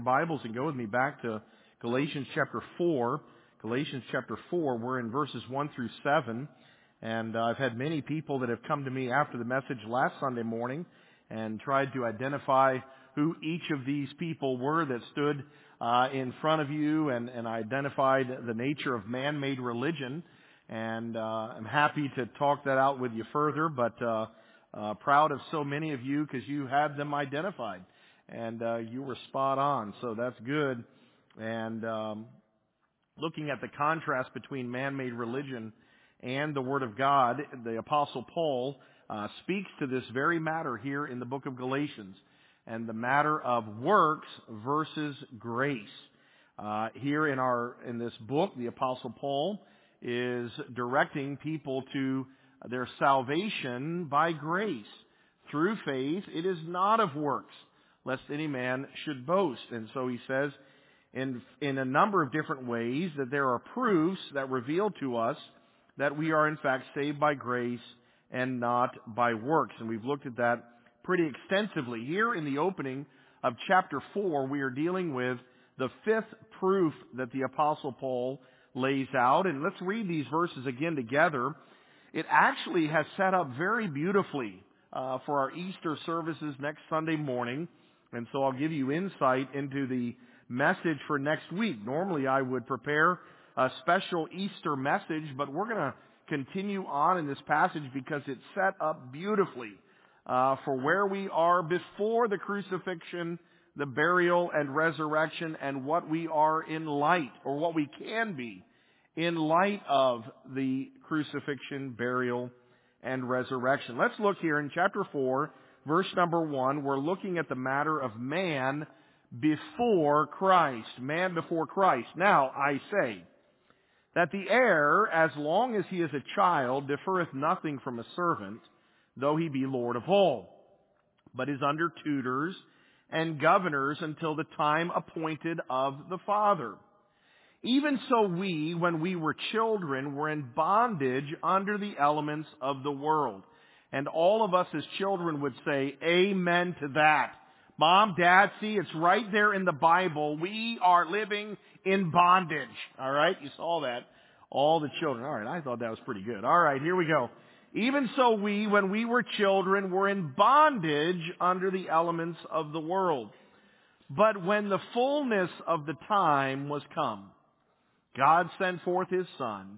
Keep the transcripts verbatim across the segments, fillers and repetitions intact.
Bibles and go with me back to Galatians chapter four. Galatians chapter four, we're in verses one through seven. And uh, I've had many people that have come to me after the message last Sunday morning and tried to identify who each of these people were that stood uh, in front of you and, and identified the nature of man-made religion. And uh, I'm happy to talk that out with you further, but uh, uh, proud of so many of you because you had them identified. And uh, you were spot on, so that's good. And um, looking at the contrast between man-made religion and the Word of God, the Apostle Paul uh, speaks to this very matter here in the book of Galatians, and the matter of works versus grace. Uh, here in our in this book, the Apostle Paul is directing people to their salvation by grace through faith. It is not of works, lest any man should boast. And so he says in, in a number of different ways that there are proofs that reveal to us that we are in fact saved by grace and not by works. And we've looked at that pretty extensively. Here in the opening of chapter four, we are dealing with the fifth proof that the Apostle Paul lays out. And let's read these verses again together. It actually has set up very beautifully uh, for our Easter services next Sunday morning. And so I'll give you insight into the message for next week. Normally I would prepare a special Easter message, but we're going to continue on in this passage because it's set up beautifully uh, for where we are before the crucifixion, the burial and resurrection, and what we are in light, or what we can be in light of the crucifixion, burial, and resurrection. Let's look here in chapter four, verse number one. We're looking at the matter of man before Christ. Man before Christ. Now, I say that the heir, as long as he is a child, differeth nothing from a servant, though he be Lord of all, but is under tutors and governors until the time appointed of the Father. Even so we, when we were children, were in bondage under the elements of the world. And all of us as children would say, amen to that. Mom, Dad, see, it's right there in the Bible. We are living in bondage. All right, you saw that. All the children. All right, I thought that was pretty good. All right, here we go. Even so we, when we were children, were in bondage under the elements of the world. But when the fullness of the time was come, God sent forth His Son,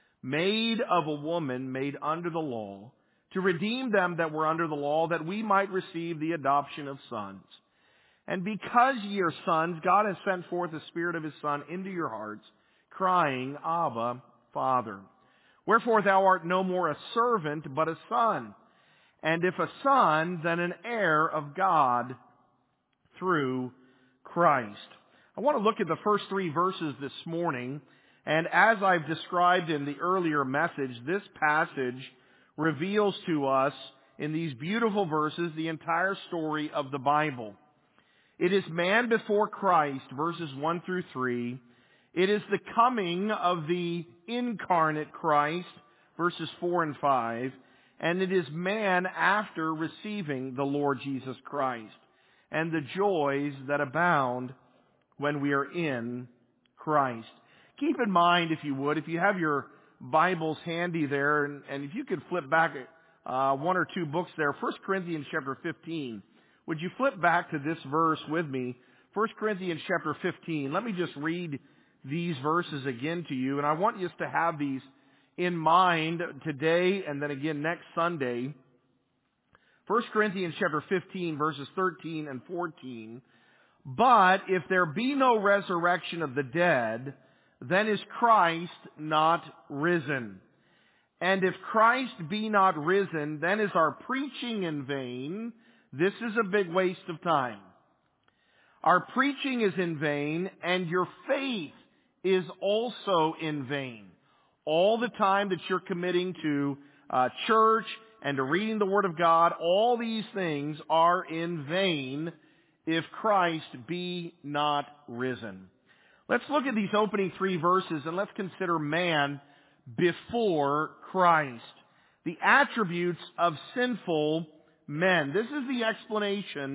made of a woman, made under the law, to redeem them that were under the law, that we might receive the adoption of sons. And because ye are sons, God has sent forth the Spirit of His Son into your hearts, crying, Abba, Father. Wherefore thou art no more a servant, but a son. And if a son, then an heir of God through Christ. I want to look at the first three verses this morning. And as I've described in the earlier message, this passage reveals to us in these beautiful verses the entire story of the Bible. It is man before Christ, verses one through three. It is the coming of the incarnate Christ, verses four and five. And it is man after receiving the Lord Jesus Christ, and the joys that abound when we are in Christ. Keep in mind, if you would, if you have your Bibles handy there, and, and if you could flip back uh, one or two books there, First Corinthians chapter fifteen. Would you flip back to this verse with me? First Corinthians chapter fifteen. Let me just read these verses again to you, and I want you to have these in mind today and then again next Sunday. First Corinthians chapter fifteen, verses thirteen and fourteen. But if there be no resurrection of the dead, then is Christ not risen. And if Christ be not risen, then is our preaching in vain. This is a big waste of time. Our preaching is in vain, and your faith is also in vain. All the time that you're committing to uh, church and to reading the Word of God, all these things are in vain if Christ be not risen. Let's look at these opening three verses and let's consider man before Christ. The attributes of sinful men. This is the explanation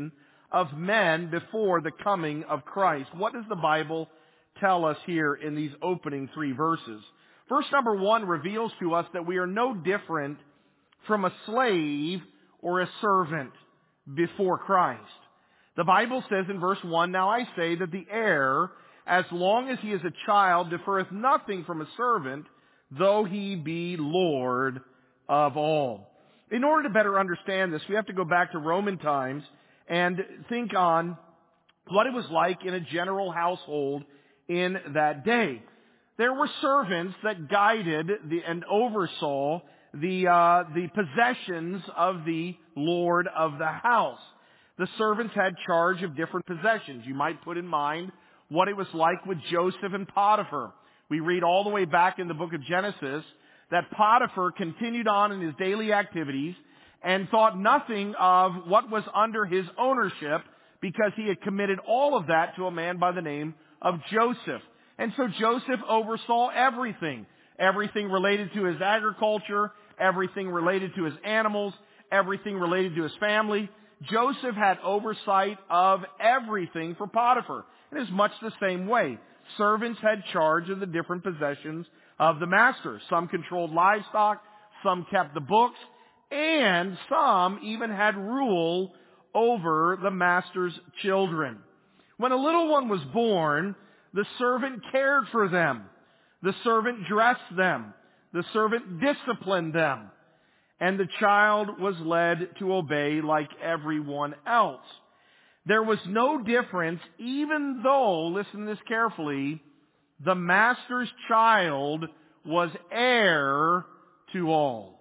of men before the coming of Christ. What does the Bible tell us here in these opening three verses? Verse number one reveals to us that we are no different from a slave or a servant before Christ. The Bible says in verse one, "Now I say that the heir, as long as he is a child, differeth nothing from a servant, though he be Lord of all." In order to better understand this, we have to go back to Roman times and think on what it was like in a general household in that day. There were servants that guided the, and oversaw the uh, the possessions of the Lord of the house. The servants had charge of different possessions. You might put in mind what it was like with Joseph and Potiphar. We read all the way back in the book of Genesis that Potiphar continued on in his daily activities and thought nothing of what was under his ownership because he had committed all of that to a man by the name of Joseph. And so Joseph oversaw everything. Everything related to his agriculture, everything related to his animals, everything related to his family. Joseph had oversight of everything for Potiphar. It is much the same way. Servants had charge of the different possessions of the master. Some controlled livestock, some kept the books, and some even had rule over the master's children. When a little one was born, the servant cared for them. The servant dressed them. The servant disciplined them. And the child was led to obey like everyone else. There was no difference, even though, listen to this carefully, the master's child was heir to all.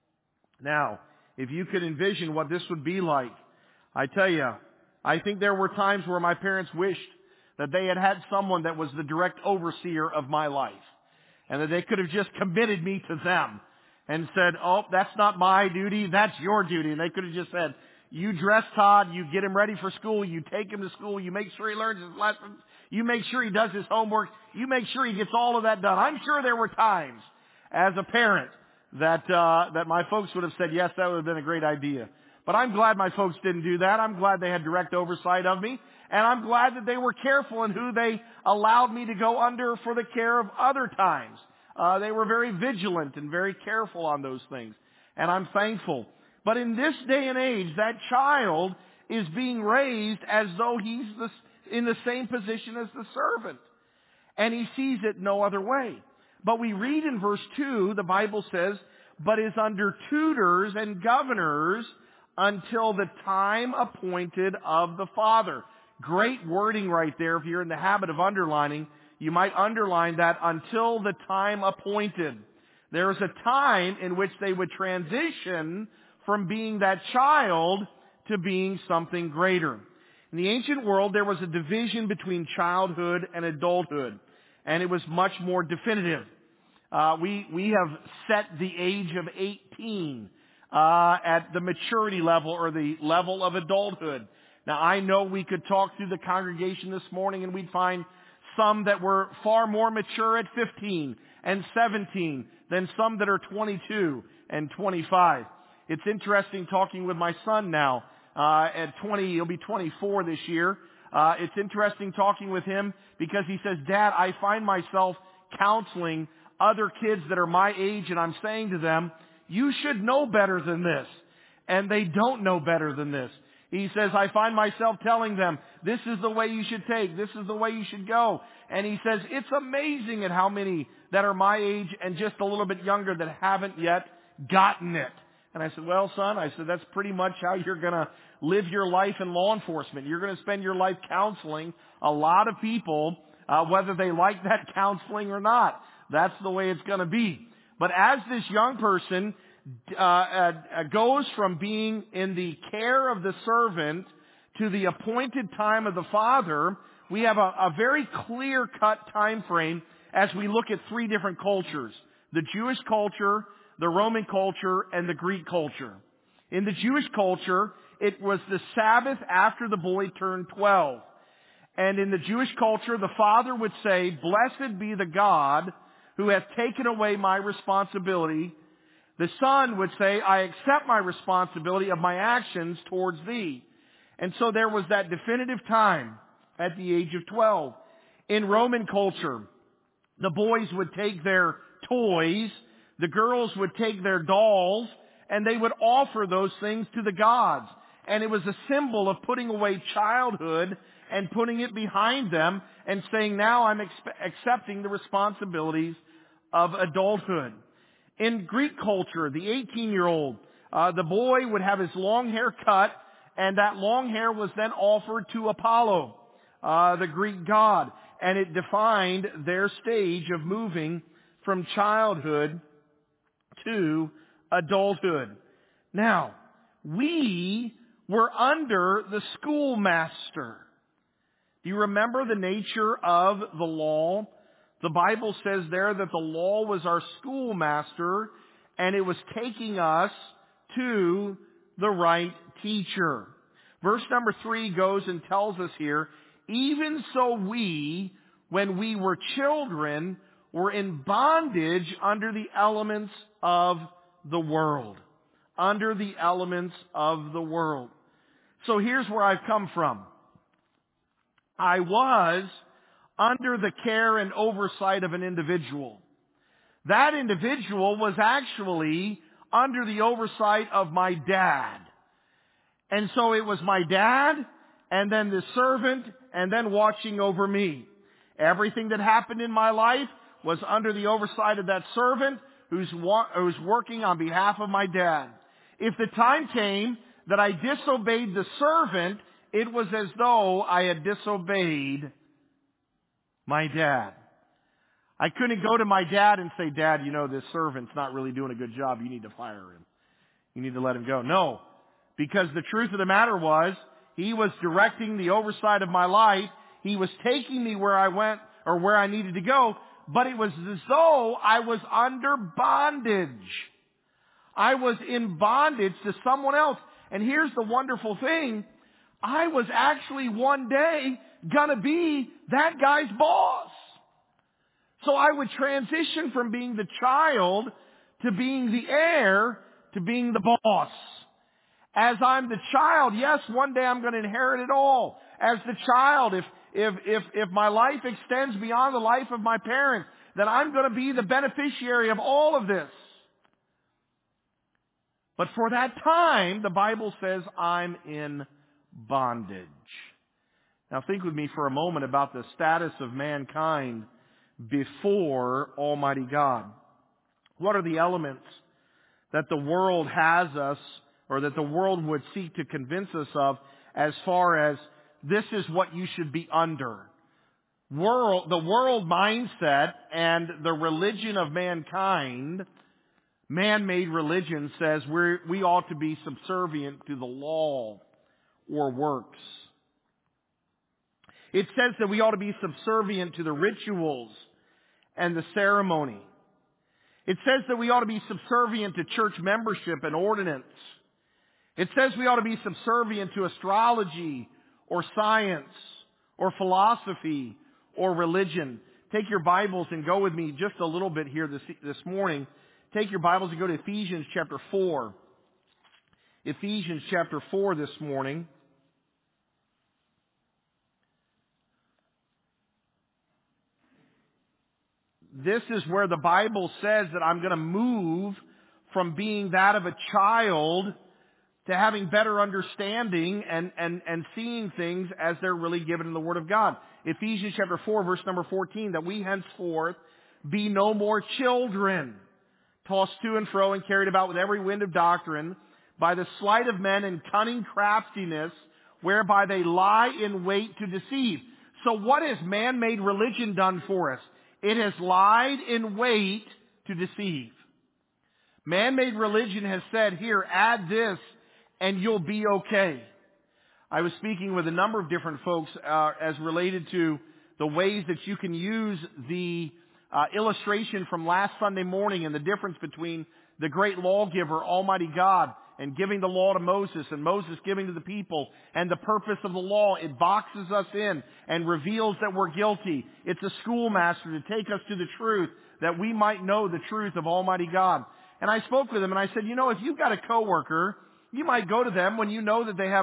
Now, if you could envision what this would be like, I tell you, I think there were times where my parents wished that they had had someone that was the direct overseer of my life, and that they could have just committed me to them and said, "Oh, that's not my duty, that's your duty." And they could have just said, "You dress Todd, you get him ready for school, you take him to school, you make sure he learns his lessons, you make sure he does his homework, you make sure he gets all of that done." I'm sure there were times as a parent that uh that my folks would have said, "Yes, that would have been a great idea." But I'm glad my folks didn't do that. I'm glad they had direct oversight of me. And I'm glad that they were careful in who they allowed me to go under for the care of other times. Uh, they were very vigilant and very careful on those things. And I'm thankful. But in this day and age, that child is being raised as though he's the, in the same position as the servant. And he sees it no other way. But we read in verse two, the Bible says, "But is under tutors and governors until the time appointed of the Father." Great wording right there. If you're in the habit of underlining, you might underline that, until the time appointed. There is a time in which they would transition from being that child to being something greater. In the ancient world, there was a division between childhood and adulthood, and it was much more definitive. Uh, we we have set the age of eighteen uh, at the maturity level or the level of adulthood. Now, I know we could talk through the congregation this morning and we'd find some that were far more mature at fifteen and seventeen than some that are twenty-two and twenty-five. It's interesting talking with my son now. Uh, at twenty, he'll be twenty-four this year. Uh, it's interesting talking with him because he says, "Dad, I find myself counseling other kids that are my age, and I'm saying to them, you should know better than this." And they don't know better than this. He says, "I find myself telling them, this is the way you should take, this is the way you should go." And he says, it's amazing at how many that are my age and just a little bit younger that haven't yet gotten it. And I said, "Well, son," I said, "that's pretty much how you're going to live your life in law enforcement. You're going to spend your life counseling a lot of people, uh, whether they like that counseling or not. That's the way it's going to be." But as this young person uh, uh, goes from being in the care of the servant to the appointed time of the Father, we have a, a very clear-cut time frame as we look at three different cultures: the Jewish culture, the Roman culture, and the Greek culture. In the Jewish culture, it was the Sabbath after the boy turned twelve. And in the Jewish culture, the father would say, "Blessed be the God who hath taken away my responsibility." The son would say, "I accept my responsibility of my actions towards thee." And so there was that definitive time at the age of twelve. In Roman culture, the boys would take their toys, the girls would take their dolls, and they would offer those things to the gods. And it was a symbol of putting away childhood and putting it behind them and saying, now I'm expe- accepting the responsibilities of adulthood. In Greek culture, the eighteen-year-old, uh, the boy would have his long hair cut, and that long hair was then offered to Apollo, uh, the Greek god. And it defined their stage of moving from childhood to adulthood. Now, we were under the schoolmaster. Do you remember the nature of the law? The Bible says there that the law was our schoolmaster, and it was taking us to the right teacher. Verse number three goes and tells us here, even so we, when we were children, were in bondage under the elements of the world. Under the elements of the world. So here's where I've come from. I was under the care and oversight of an individual. That individual was actually under the oversight of my dad. And so it was my dad, and then the servant, and then watching over me. Everything that happened in my life was under the oversight of that servant who's, wa- who's working on behalf of my dad. If the time came that I disobeyed the servant, it was as though I had disobeyed my dad. I couldn't go to my dad and say, Dad, you know, this servant's not really doing a good job. You need to fire him. You need to let him go. No, because the truth of the matter was, he was directing the oversight of my life. He was taking me where I went or where I needed to go, but it was as though I was under bondage. I was in bondage to someone else. And here's the wonderful thing. I was actually one day gonna be that guy's boss. So I would transition from being the child to being the heir to being the boss. As I'm the child, yes, one day I'm going to inherit it all. As the child, if, if, if, if my life extends beyond the life of my parents, then I'm going to be the beneficiary of all of this. But for that time, the Bible says I'm in bondage. Now think with me for a moment about the status of mankind before Almighty God. What are the elements that the world has us, or that the world would seek to convince us of, as far as this is what you should be under? World, the world mindset and the religion of mankind, man-made religion, says we we ought to be subservient to the law or works. It says that we ought to be subservient to the rituals and the ceremony. It says that we ought to be subservient to church membership and ordinance. It says we ought to be subservient to astrology or science or philosophy or religion. Take your Bibles and go with me just a little bit here this, this morning. Take your Bibles and go to Ephesians chapter four. Ephesians chapter four this morning. This is where the Bible says that I'm going to move from being that of a child to having better understanding and, and, and seeing things as they're really given in the Word of God. Ephesians chapter four, verse number fourteen, that we henceforth be no more children, tossed to and fro and carried about with every wind of doctrine, by the sleight of men and cunning craftiness, whereby they lie in wait to deceive. So what has man-made religion done for us? It has lied in wait to deceive. Man-made religion has said, here, add this and you'll be okay. I was speaking with a number of different folks uh, as related to the ways that you can use the uh, illustration from last Sunday morning and the difference between the great lawgiver, Almighty God, and giving the law to Moses and Moses giving to the people, and the purpose of the law. It boxes us in and reveals that we're guilty. It's a schoolmaster to take us to the truth that we might know the truth of Almighty God. And I spoke with him and I said, you know, if you've got a coworker, you might go to them when you know that they have a,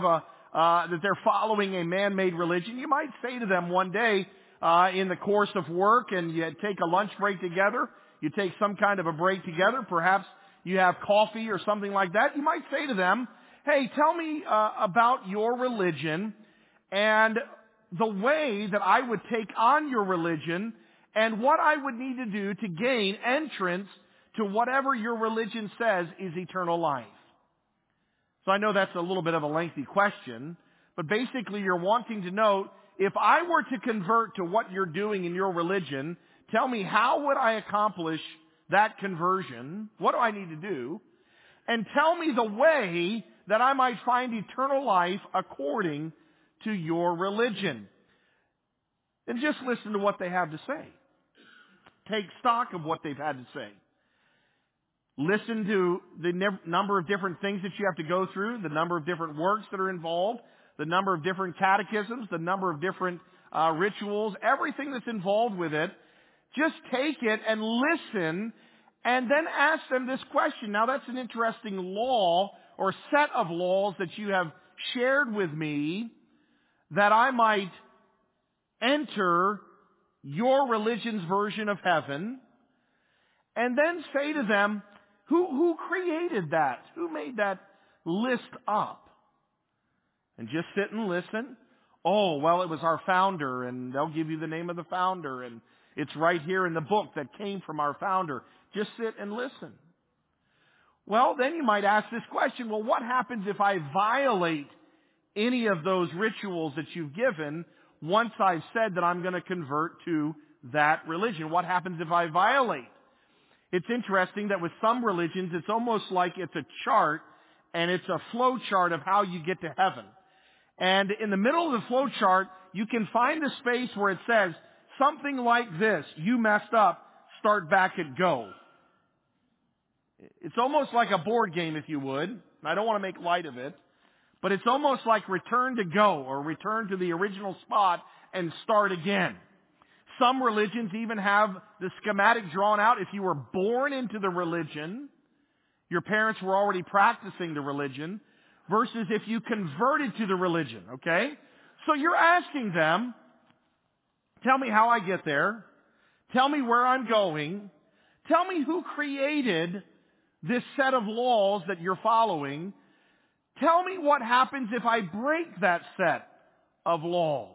uh, that they're following a man-made religion, you might say to them one day uh, in the course of work, and you take a lunch break together, you take some kind of a break together, perhaps you have coffee or something like that, you might say to them, hey, tell me uh, about your religion and the way that I would take on your religion and what I would need to do to gain entrance to whatever your religion says is eternal life. So I know that's a little bit of a lengthy question, but basically you're wanting to know, if I were to convert to what you're doing in your religion, tell me, how would I accomplish that conversion? What do I need to do? And tell me the way that I might find eternal life according to your religion. And just listen to what they have to say. Take stock of what they've had to say. Listen to the ne- number of different things that you have to go through, the number of different works that are involved, the number of different catechisms, the number of different uh, rituals, everything that's involved with it. Just take it and listen, and then ask them this question. Now, that's an interesting law or set of laws that you have shared with me, that I might enter your religion's version of heaven, and then say to them, who, who created that? Who made that list up? And just sit and listen. Oh, well, it was our founder, and they'll give you the name of the founder, and it's right here in the book that came from our founder. Just sit and listen. Well, then you might ask this question, well, what happens if I violate any of those rituals that you've given once I've said that I'm going to convert to that religion? What happens if I violate? It's interesting that with some religions, it's almost like it's a chart, and it's a flow chart of how you get to heaven. And in the middle of the flow chart, you can find a space where it says something like this: you messed up, start back at go. It's almost like a board game, if you would. I don't want to make light of it, but it's almost like return to go, or return to the original spot and start again. Some religions even have the schematic drawn out. If you were born into the religion, your parents were already practicing the religion, versus if you converted to the religion, okay? So you're asking them, tell me how I get there. Tell me where I'm going. Tell me who created this set of laws that you're following. Tell me what happens if I break that set of laws.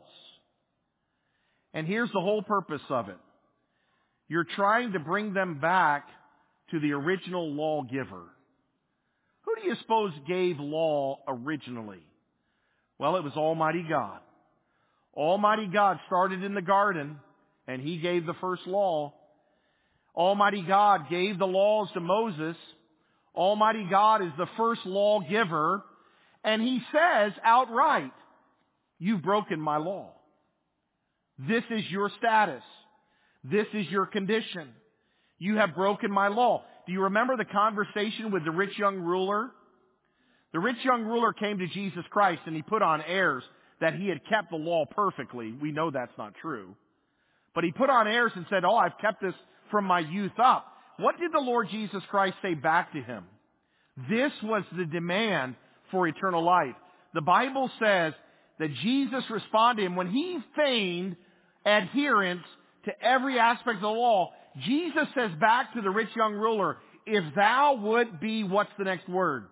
And here's the whole purpose of it. You're trying to bring them back to the original lawgiver. Who do you suppose gave law originally? Well, it was Almighty God. Almighty God started in the garden, and He gave the first law. Almighty God gave the laws to Moses. Almighty God is the first lawgiver, and He says outright, you've broken my law. This is your status. This is your condition. You have broken my law. Do you remember the conversation with the rich young ruler? The rich young ruler came to Jesus Christ, and he put on airs that he had kept the law perfectly. We know that's not true. But he put on airs and said, oh, I've kept this from my youth up. What did the Lord Jesus Christ say back to him? This was the demand for eternal life. The Bible says that Jesus responded to him when he feigned adherence to every aspect of the law. Jesus says back to the rich young ruler, if thou would be, what's the next word?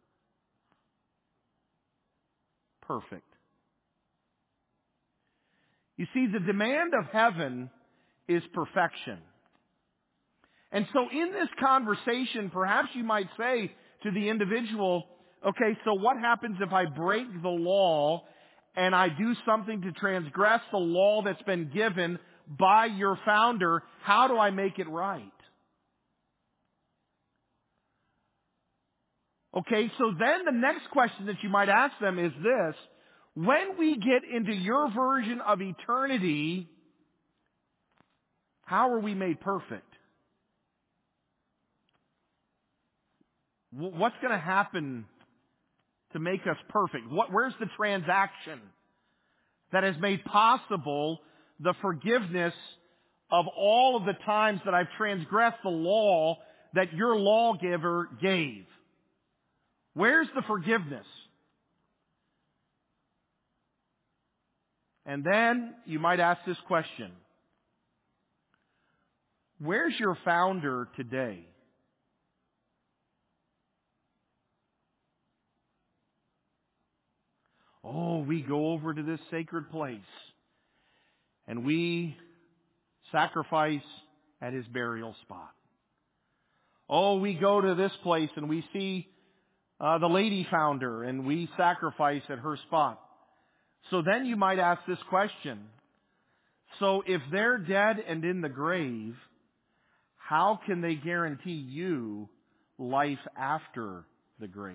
Perfect. You see, the demand of heaven is perfection. And so in this conversation, perhaps you might say to the individual, okay, so what happens if I break the law and I do something to transgress the law that's been given by your founder? How do I make it right? Okay, so then the next question that you might ask them is this: when we get into your version of eternity, how are we made perfect? What's going to happen to make us perfect? What, where's the transaction that has made possible the forgiveness of all of the times that I've transgressed the law that your lawgiver gave? Where's the forgiveness? And then you might ask this question. Where's your founder today? Oh, we go over to this sacred place and we sacrifice at his burial spot. Oh, we go to this place and we see uh, the lady founder and we sacrifice at her spot. So then you might ask this question. So if they're dead and in the grave, how can they guarantee you life after the grave?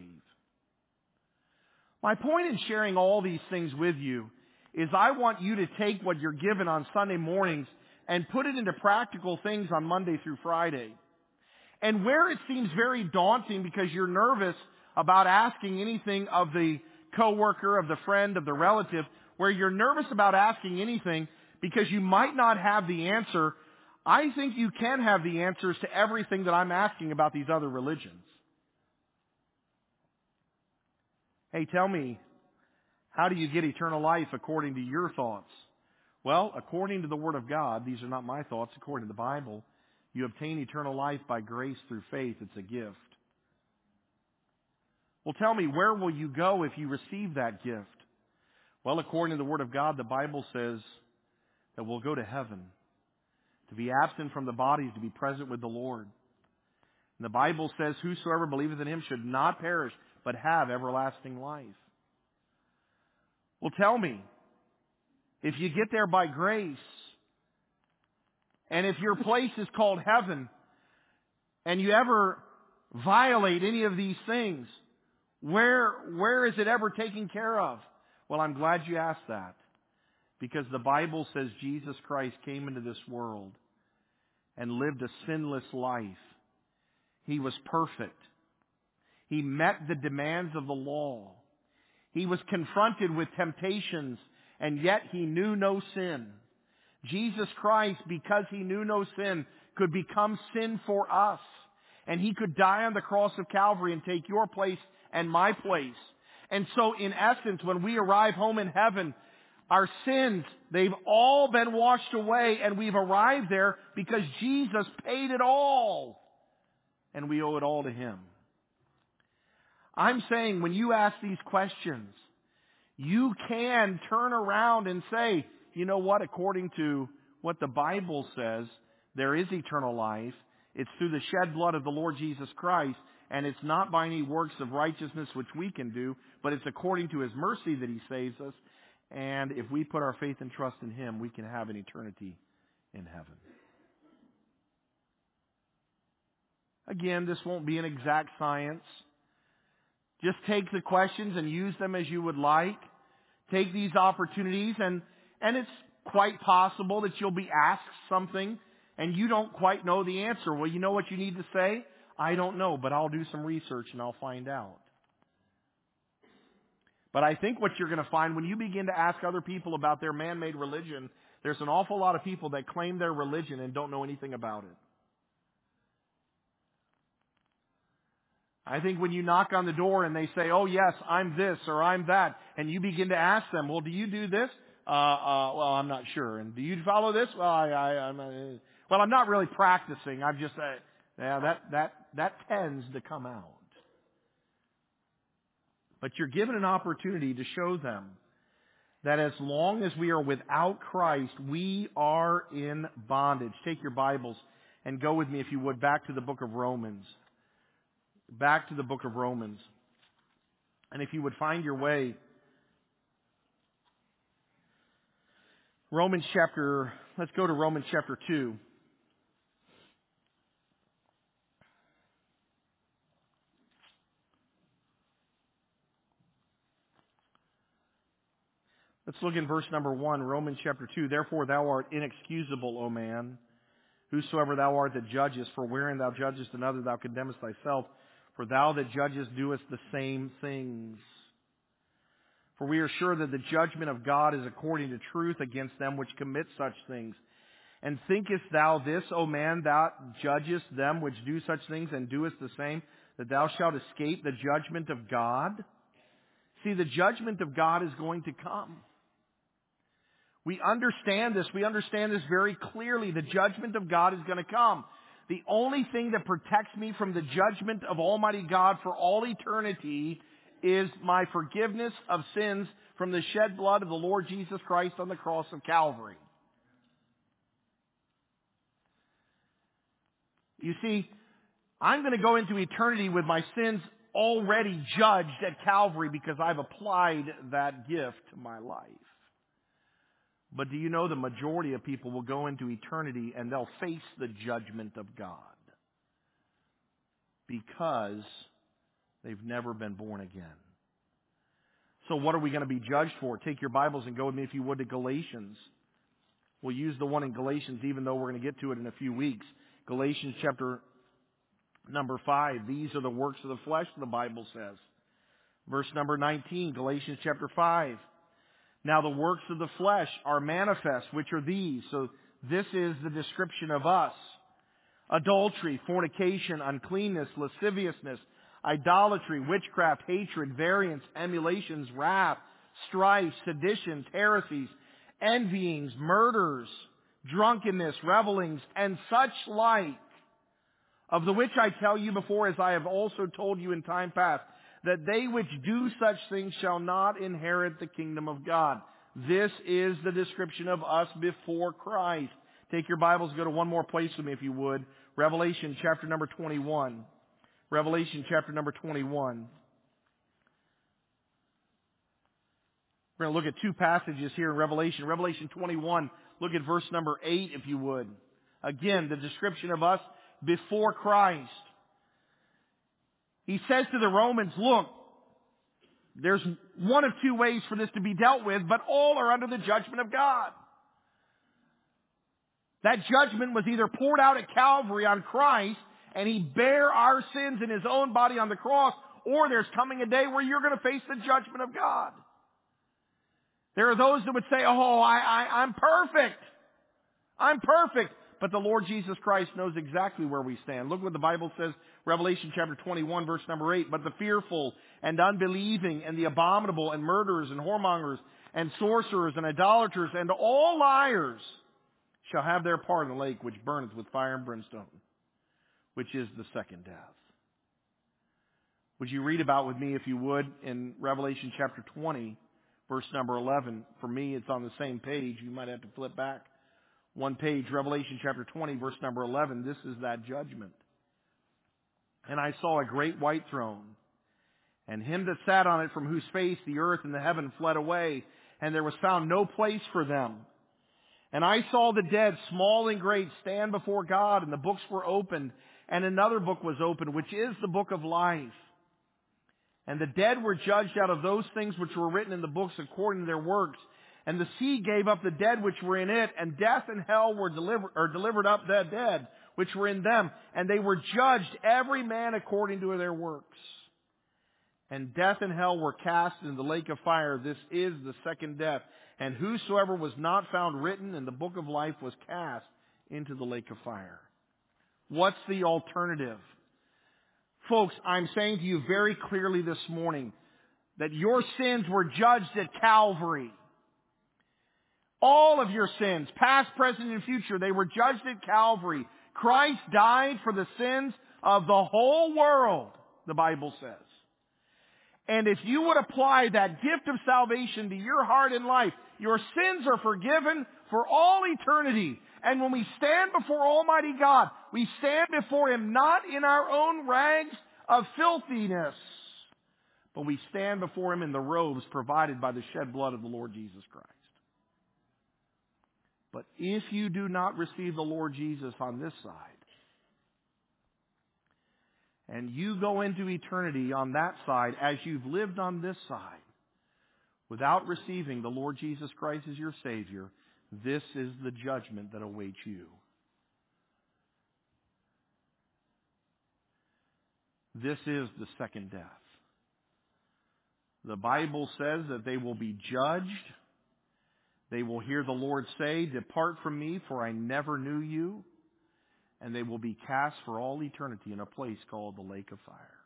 My point in sharing all these things with you is I want you to take what you're given on Sunday mornings and put it into practical things on Monday through Friday. And where it seems very daunting because you're nervous about asking anything of the coworker, of the friend, of the relative, where you're nervous about asking anything because you might not have the answer, I think you can have the answers to everything that I'm asking about these other religions. Hey, tell me, how do you get eternal life according to your thoughts? Well, according to the Word of God, these are not my thoughts, according to the Bible, you obtain eternal life by grace through faith. It's a gift. Well, tell me, where will you go if you receive that gift? Well, according to the Word of God, the Bible says that we'll go to heaven. To be absent from the body is to be present with the Lord. And the Bible says, whosoever believeth in Him should not perish, but have everlasting life. Well, tell me, if you get there by grace, and if your place is called heaven, and you ever violate any of these things, where, where is it ever taken care of? Well, I'm glad you asked that. Because the Bible says Jesus Christ came into this world and lived a sinless life. He was perfect. He met the demands of the law. He was confronted with temptations, and yet He knew no sin. Jesus Christ, because He knew no sin, could become sin for us. And He could die on the cross of Calvary and take your place and my place. And so, in essence, when we arrive home in heaven, our sins, they've all been washed away, and we've arrived there because Jesus paid it all. And we owe it all to Him. I'm saying when you ask these questions, you can turn around and say, you know what, according to what the Bible says, there is eternal life. It's through the shed blood of the Lord Jesus Christ, and it's not by any works of righteousness which we can do, but it's according to His mercy that He saves us. And if we put our faith and trust in Him, we can have an eternity in heaven. Again, this won't be an exact science. Just take the questions and use them as you would like. Take these opportunities, and, and it's quite possible that you'll be asked something and you don't quite know the answer. Well, you know what you need to say? I don't know, but I'll do some research and I'll find out. But I think what you're going to find when you begin to ask other people about their man-made religion, there's an awful lot of people that claim their religion and don't know anything about it. I think when you knock on the door and they say, oh yes, I'm this or I'm that, and you begin to ask them, well, do you do this? Uh, uh, well, I'm not sure. And do you follow this? Well, I, I, I'm, uh, well, I'm not really practicing. I'm just, uh, yeah, that, that, that tends to come out. But you're given an opportunity to show them that as long as we are without Christ, we are in bondage. Take your Bibles and go with me, if you would, back to the book of Romans. Back to the book of Romans. And if you would find your way, Romans chapter, let's go to Romans chapter two. Let's look in verse number one, Romans chapter two. Therefore thou art inexcusable, O man, whosoever thou art that judgest, for wherein thou judgest another thou condemnest thyself, for thou that judgest doest the same things. For we are sure that the judgment of God is according to truth against them which commit such things. And thinkest thou this, O man, thou judgest them which do such things and doest the same, that thou shalt escape the judgment of God? See, the judgment of God is going to come. We understand this. We understand this very clearly. The judgment of God is going to come. The only thing that protects me from the judgment of Almighty God for all eternity is my forgiveness of sins from the shed blood of the Lord Jesus Christ on the cross of Calvary. You see, I'm going to go into eternity with my sins already judged at Calvary because I've applied that gift to my life. But do you know the majority of people will go into eternity and they'll face the judgment of God because they've never been born again. So what are we going to be judged for? Take your Bibles and go with me, if you would, to Galatians. We'll use the one in Galatians, even though we're going to get to it in a few weeks. Galatians chapter number five. These are the works of the flesh, the Bible says. Verse number nineteen, Galatians chapter five. Now the works of the flesh are manifest, which are these. So this is the description of us. Adultery, fornication, uncleanness, lasciviousness, idolatry, witchcraft, hatred, variance, emulations, wrath, strife, seditions, heresies, envyings, murders, drunkenness, revelings, and such like, of the which I tell you before, as I have also told you in time past, that they which do such things shall not inherit the kingdom of God. This is the description of us before Christ. Take your Bibles, go to one more place with me if you would. Revelation chapter number twenty-one. Revelation chapter number twenty-one. We're going to look at two passages here in Revelation. Revelation twenty-one, look at verse number eight if you would. Again, the description of us before Christ. He says to the Romans, look, there's one of two ways for this to be dealt with, but all are under the judgment of God. That judgment was either poured out at Calvary on Christ, and He bare our sins in His own body on the cross, or there's coming a day where you're going to face the judgment of God. There are those that would say, oh, I, I, I'm perfect. I'm perfect. But the Lord Jesus Christ knows exactly where we stand. Look what the Bible says, Revelation chapter twenty-one, verse number eight. But the fearful and unbelieving and the abominable and murderers and whoremongers and sorcerers and idolaters and all liars shall have their part in the lake which burneth with fire and brimstone, which is the second death. Would you read about with me, if you would, in Revelation chapter twenty, verse number eleven. For me, it's on the same page. You might have to flip back one page. Revelation chapter twenty, verse number eleven. This is that judgment. And I saw a great white throne, and Him that sat on it, from whose face the earth and the heaven fled away, and there was found no place for them. And I saw the dead, small and great, stand before God, and the books were opened, and another book was opened, which is the book of life. And the dead were judged out of those things which were written in the books according to their works. And the sea gave up the dead which were in it, and death and hell were delivered, or delivered up the dead which were in them. And they were judged, every man according to their works. And death and hell were cast into the lake of fire. This is the second death. And whosoever was not found written in the book of life was cast into the lake of fire. What's the alternative? Folks, I'm saying to you very clearly this morning that your sins were judged at Calvary. All of your sins, past, present, and future, they were judged at Calvary. Christ died for the sins of the whole world, the Bible says. And if you would apply that gift of salvation to your heart and life, your sins are forgiven for all eternity. And when we stand before Almighty God, we stand before Him not in our own rags of filthiness, but we stand before Him in the robes provided by the shed blood of the Lord Jesus Christ. But if you do not receive the Lord Jesus on this side, and you go into eternity on that side as you've lived on this side, without receiving the Lord Jesus Christ as your Savior, this is the judgment that awaits you. This is the second death. The Bible says that they will be judged. They will hear the Lord say, "Depart from me, for I never knew you." And they will be cast for all eternity in a place called the lake of fire.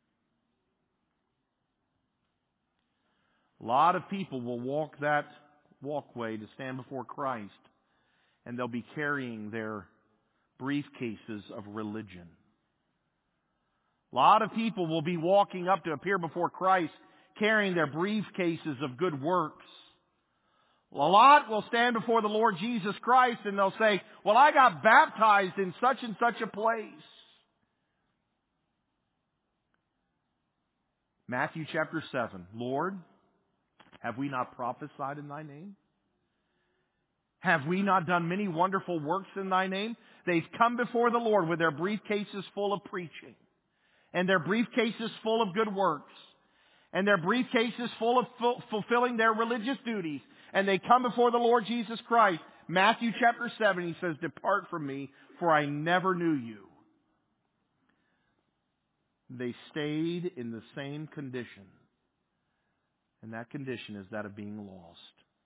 A lot of people will walk that walkway to stand before Christ, and they'll be carrying their briefcases of religion. A lot of people will be walking up to appear before Christ carrying their briefcases of good works. A lot will stand before the Lord Jesus Christ and they'll say, well, I got baptized in such and such a place. Matthew chapter seven. Lord, have we not prophesied in Thy name? Have we not done many wonderful works in Thy name? They've come before the Lord with their briefcases full of preaching, and their briefcases full of good works, and their briefcases full of fu- fulfilling their religious duties. And they come before the Lord Jesus Christ. Matthew chapter seven, He says, depart from me, for I never knew you. They stayed in the same condition. And that condition is that of being lost.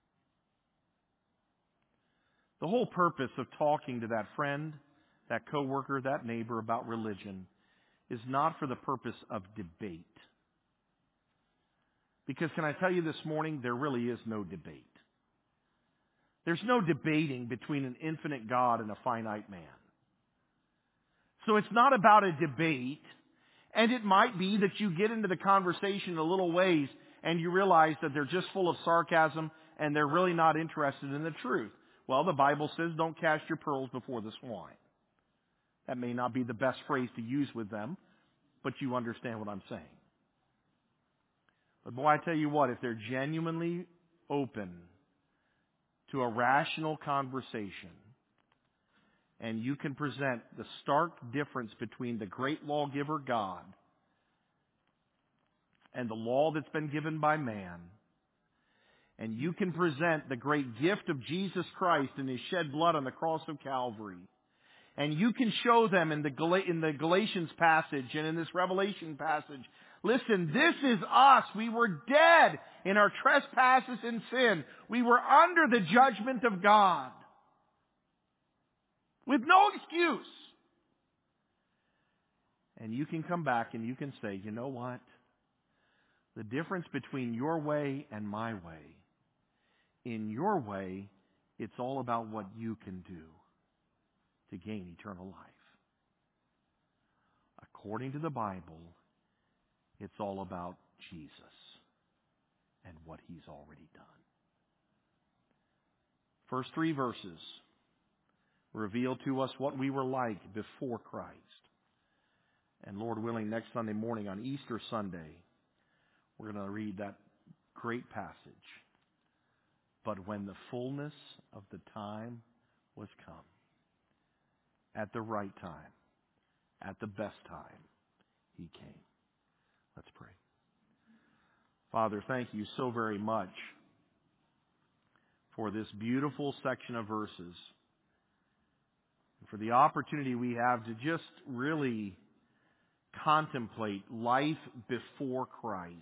The whole purpose of talking to that friend, that coworker, that neighbor about religion is not for the purpose of debate. Because can I tell you this morning, there really is no debate. There's no debating between an infinite God and a finite man. So it's not about a debate, and it might be that you get into the conversation a little ways and you realize that they're just full of sarcasm and they're really not interested in the truth. Well, the Bible says don't cast your pearls before the swine. That may not be the best phrase to use with them, but you understand what I'm saying. But boy, I tell you what, if they're genuinely open to a rational conversation, and you can present the stark difference between the great lawgiver God and the law that's been given by man, and you can present the great gift of Jesus Christ and His shed blood on the cross of Calvary, and you can show them in the, Gal- in the Galatians passage and in this Revelation passage, listen, this is us. We were dead in our trespasses and sin. We were under the judgment of God with no excuse. And you can come back and you can say, you know what? The difference between your way and my way, in your way, it's all about what you can do to gain eternal life. According to the Bible, it's all about Jesus and what He's already done. First three verses reveal to us what we were like before Christ. And Lord willing, next Sunday morning on Easter Sunday, we're going to read that great passage. But when the fullness of the time was come, at the right time, at the best time, He came. Let's pray. Father, thank you so very much for this beautiful section of verses, and for the opportunity we have to just really contemplate life before Christ.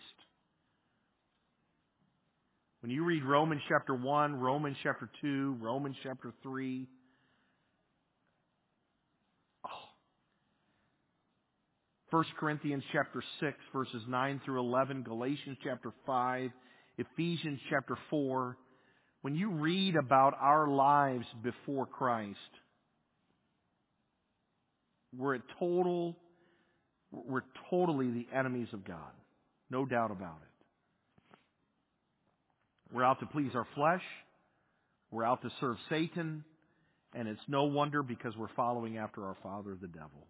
When you read Romans chapter one, Romans chapter two, Romans chapter three, First Corinthians chapter six, verses nine through eleven, Galatians chapter five, Ephesians chapter four. When you read about our lives before Christ, we're at total, we're totally the enemies of God. No doubt about it. We're out to please our flesh. We're out to serve Satan. And it's no wonder, because we're following after our father, the devil.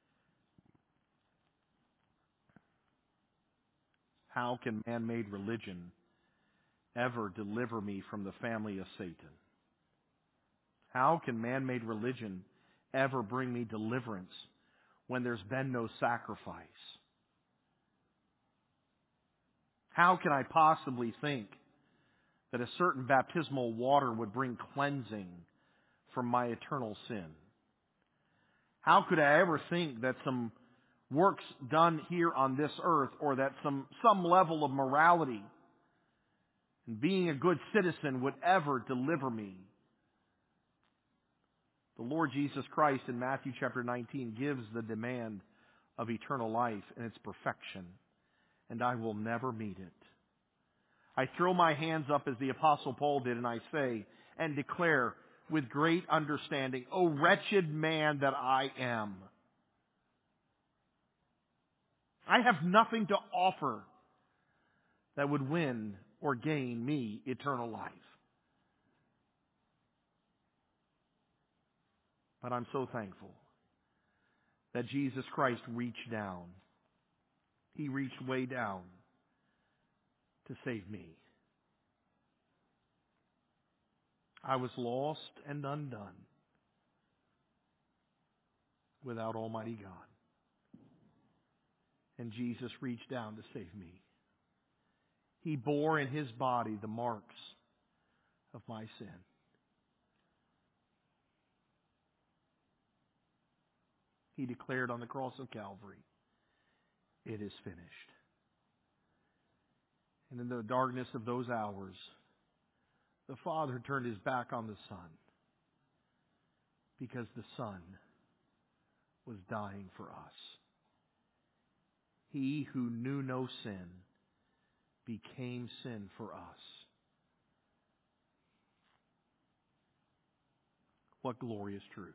How can man-made religion ever deliver me from the family of Satan? How can man-made religion ever bring me deliverance when there's been no sacrifice? How can I possibly think that a certain baptismal water would bring cleansing from my eternal sin? How could I ever think that some works done here on this earth, or that some, some level of morality and being a good citizen would ever deliver me? The Lord Jesus Christ in Matthew chapter nineteen gives the demand of eternal life and its perfection, and I will never meet it. I throw my hands up as the Apostle Paul did, and I say and declare with great understanding, O wretched man that I am. I have nothing to offer that would win or gain me eternal life. But I'm so thankful that Jesus Christ reached down. He reached way down to save me. I was lost and undone without Almighty God. And Jesus reached down to save me. He bore in His body the marks of my sin. He declared on the cross of Calvary, it is finished. And in the darkness of those hours, the Father turned His back on the Son because the Son was dying for us. He who knew no sin became sin for us. What glorious truth.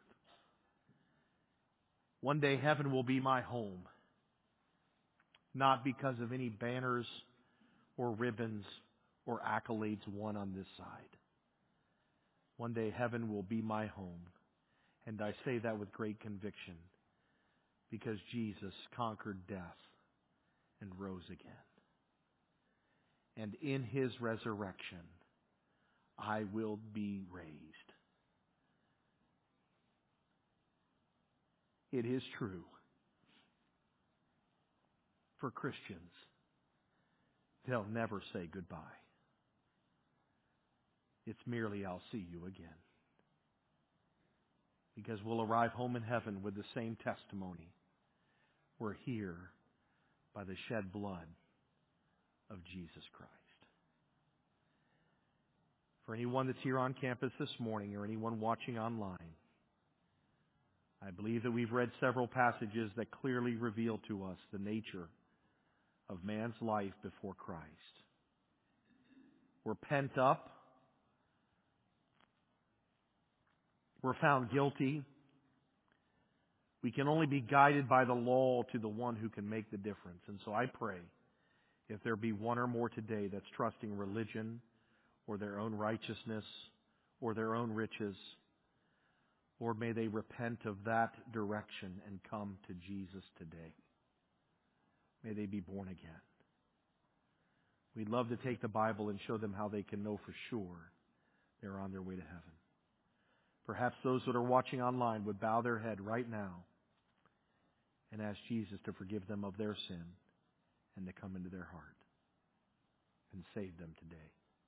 One day heaven will be my home, not because of any banners or ribbons or accolades won on this side. One day heaven will be my home, and I say that with great conviction because Jesus conquered death and rose again. And in His resurrection, I will be raised. It is true for Christians, they'll never say goodbye. It's merely, I'll see you again. Because we'll arrive home in heaven with the same testimony. We're here by the shed blood of Jesus Christ. For anyone that's here on campus this morning or anyone watching online, I believe that we've read several passages that clearly reveal to us the nature of man's life before Christ. We're pent up. We're found guilty. We can only be guided by the law to the one who can make the difference. And so I pray, if there be one or more today that's trusting religion or their own righteousness or their own riches, Lord, may they repent of that direction and come to Jesus today. May they be born again. We'd love to take the Bible and show them how they can know for sure they're on their way to heaven. Perhaps those that are watching online would bow their head right now and ask Jesus to forgive them of their sin and to come into their heart and save them today.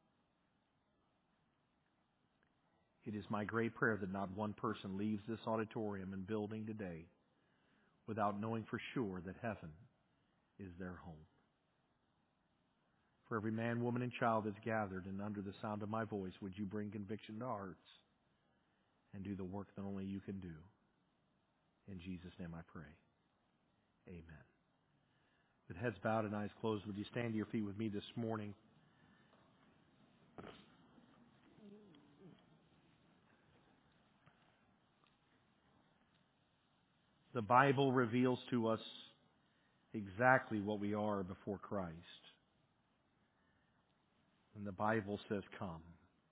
It is my great prayer that not one person leaves this auditorium and building today without knowing for sure that heaven is their home. For every man, woman, and child that's gathered and under the sound of my voice, would you bring conviction to hearts and do the work that only you can do. In Jesus' name I pray. Amen. With heads bowed and eyes closed, would you stand to your feet with me this morning? The Bible reveals to us exactly what we are before Christ. And the Bible says, come.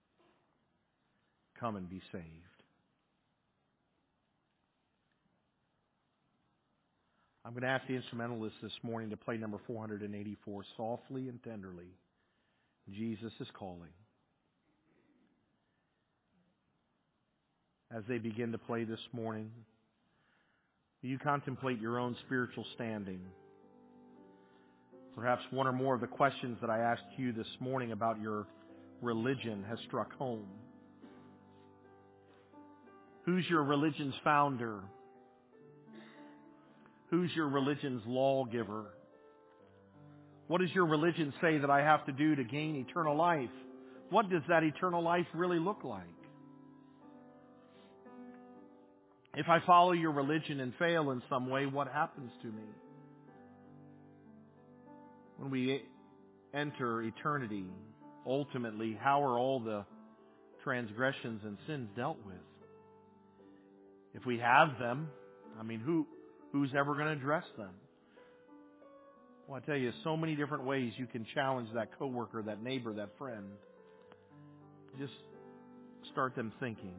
Come and be saved. I'm going to ask the instrumentalist this morning to play number four hundred eighty-four, Softly and Tenderly. Jesus is calling. As they begin to play this morning, will you contemplate your own spiritual standing? Perhaps one or more of the questions that I asked you this morning about your religion has struck home. Who's your religion's founder? Who's your religion's lawgiver? What does your religion say that I have to do to gain eternal life? What does that eternal life really look like? If I follow your religion and fail in some way, what happens to me? When we enter eternity, ultimately, how are all the transgressions and sins dealt with? If we have them, I mean, who who's ever going to address them? Well, I tell you, so many different ways you can challenge that coworker, that neighbor, that friend. Just start them thinking.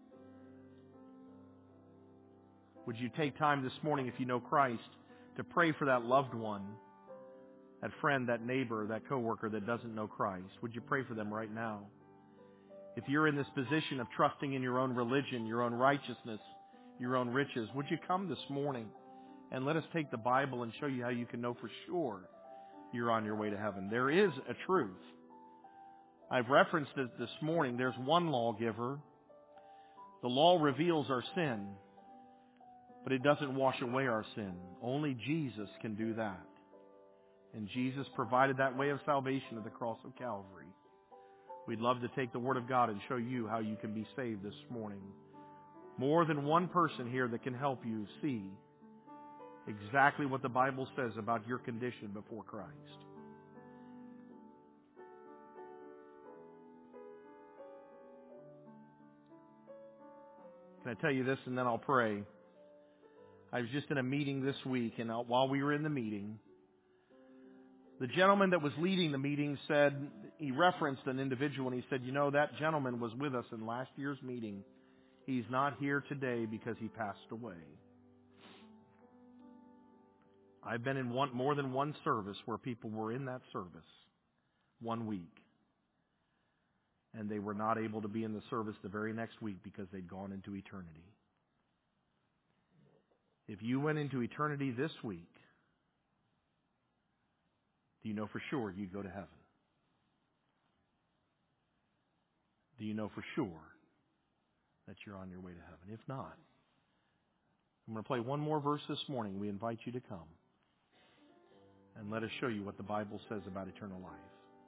Would you take time this morning, if you know Christ, to pray for that loved one, that friend, that neighbor, that coworker that doesn't know Christ? Would you pray for them right now? If you're in this position of trusting in your own religion, your own righteousness, your own riches, would you come this morning and let us take the Bible and show you how you can know for sure you're on your way to heaven? There is a truth. I've referenced it this morning. There's one lawgiver. The law reveals our sin, but it doesn't wash away our sin. Only Jesus can do that. And Jesus provided that way of salvation at the cross of Calvary. We'd love to take the Word of God and show you how you can be saved this morning. More than one person here that can help you see exactly what the Bible says about your condition before Christ. Can I tell you this and then I'll pray? I was just in a meeting this week, and while we were in the meeting, the gentleman that was leading the meeting said, he referenced an individual, and he said, you know, that gentleman was with us in last year's meeting. He's not here today because he passed away. I've been in one, more than one service where people were in that service one week, and they were not able to be in the service the very next week because they'd gone into eternity. If you went into eternity this week, do you know for sure you'd go to heaven? Do you know for sure that you're on your way to heaven? If not, I'm going to play one more verse this morning. We invite you to come and let us show you what the Bible says about eternal life.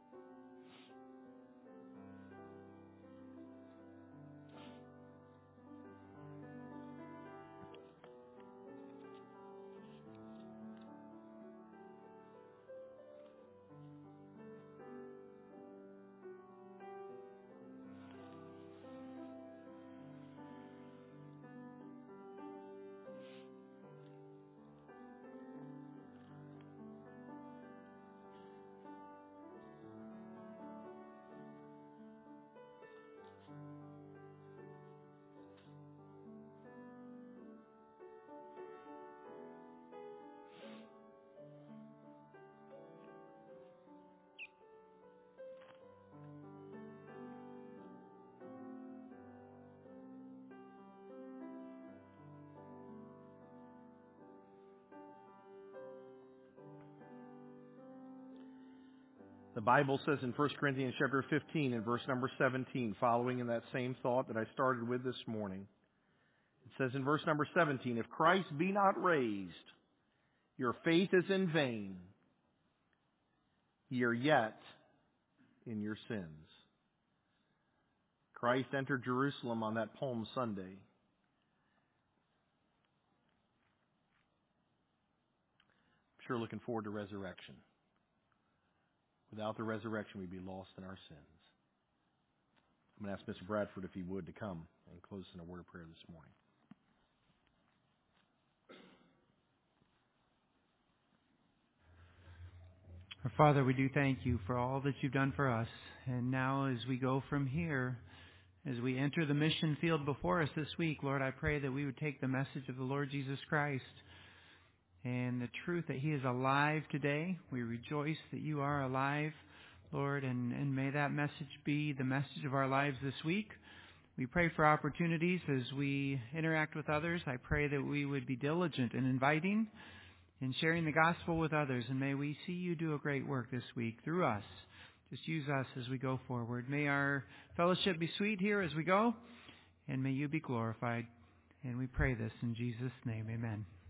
The Bible says in First Corinthians chapter fifteen and verse number seventeen, following in that same thought that I started with this morning, it says in verse number seventeen, if Christ be not raised, your faith is in vain. Ye are yet in your sins. Christ entered Jerusalem on that Palm Sunday. I'm sure looking forward to resurrection. Without the resurrection, we'd be lost in our sins. I'm going to ask Mister Bradford if he would to come and close in a word of prayer this morning. Our Father, we do thank you for all that you've done for us. And now as we go from here, as we enter the mission field before us this week, Lord, I pray that we would take the message of the Lord Jesus Christ and the truth that He is alive today. We rejoice that you are alive, Lord, and, and may that message be the message of our lives this week. We pray for opportunities as we interact with others. I pray that we would be diligent in inviting and sharing the gospel with others, and may we see you do a great work this week through us. Just use us as we go forward. May our fellowship be sweet here as we go, and may you be glorified. And we pray this in Jesus' name. Amen.